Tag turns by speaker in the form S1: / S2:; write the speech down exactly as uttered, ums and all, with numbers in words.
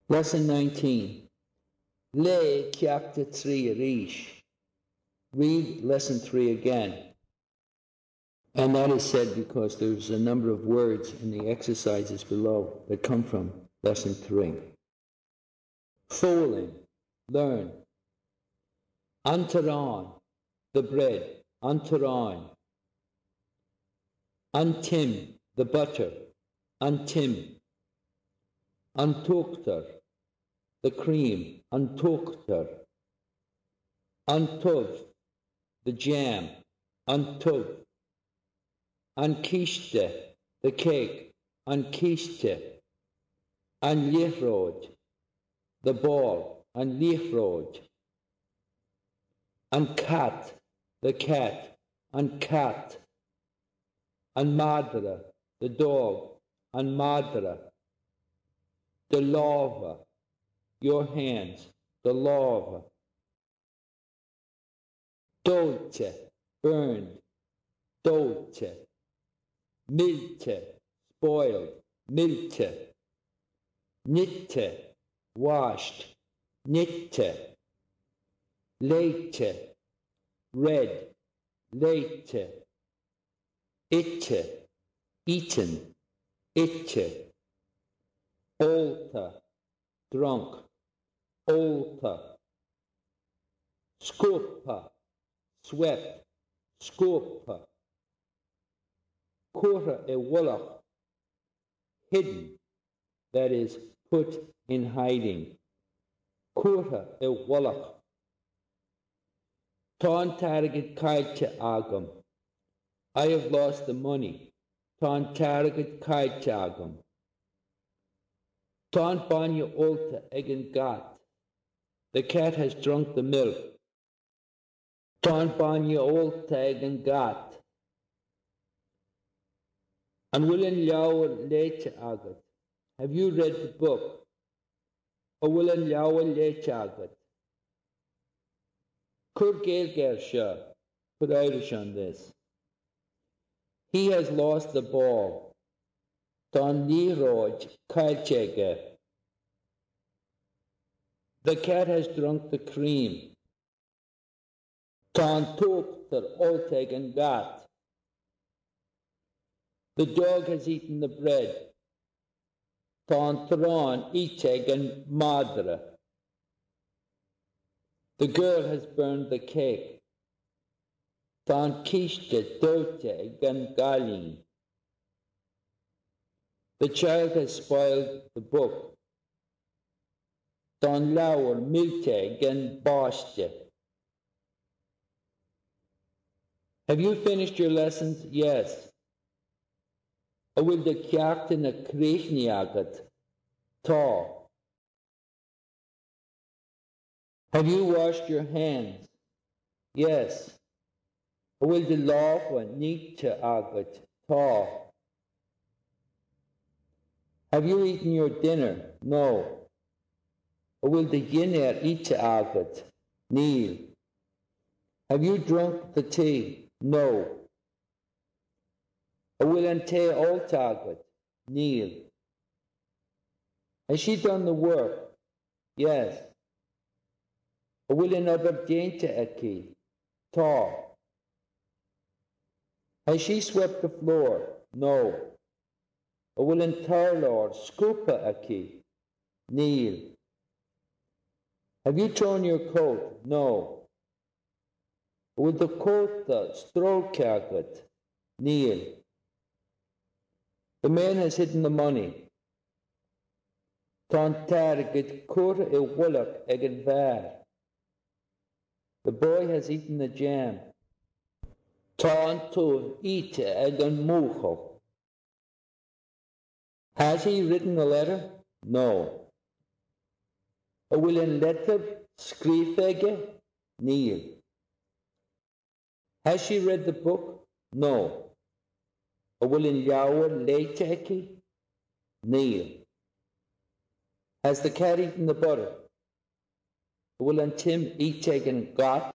S1: Lesson nineteen. Le chapter three Arish. Read lesson three again. And that is said because there's a number of words in the exercises below that come from lesson three. Foaling, learn. Antaran, the bread. Antaran. Antim, the butter. Antim. Antokter, the cream. Antokter. Antov, the jam. Antov. Ankishte, the cake. Ankishte. Anlihrod, the ball. Anlihrod. Ankat, the cat. Ankat. Anmadra, the dog. Anmadra. The lava, your hands. The lava. Dolte, burned. Dolte. Milte, spoiled. Milte. Nitte, washed. Nitte. Late, red. Late. Itte, eaten. Itte. Olta, drunk. Olta. Skopa, swept. Skopa. Kora e wallach, hidden, that is, put in hiding. Kora e wallach. Tan target kaite agam. I have lost the money. Tan target kaite agam. Tan banya olta egen gat. The cat has drunk the milk. Tan banya olta egen gat. And Willen Ljauer late agat. Have you read the book? O Willen Ljauer late agat. Kur Gaelgersha, put Irish on this. He has lost the ball. Don Niroj Kailchege. The cat has drunk the cream. Don Tokter Oltegen Gat. The dog has eaten the bread. Don Tron Itegen Madra. The girl has burned the cake. Don Kishte Dote Gen Galin. The child has spoiled the book. Don Lauer Milte Gen Boste. Have you finished your lessons? Yes. Or will the captain a krechniagat? Ta. Have you washed your hands? Yes. Or will the lava need to agat? Ta. Have you eaten your dinner? No. Or will the yiner eat agat? Neil. Have you drunk the tea? No. Or will ante all agat? Neil. Has she done the work? Yes. Or will another dainta eki? Ta. Has she swept the floor? No. Or will entire Lord scoopa eki? Neil. Have you torn your coat? No. Or will the coat stroke agat? Neil. The man has hidden the money. Tan target kur e wallach egen var. The boy has eaten the jam. Tan tov ite egen mucho. Has he written a letter? No. Or will en letter skrifege? Neil. Has she read the book? No. Or will in Ljauer leiteki? Neil. Has the cat eaten the butter? Or will an Tim eat taken got?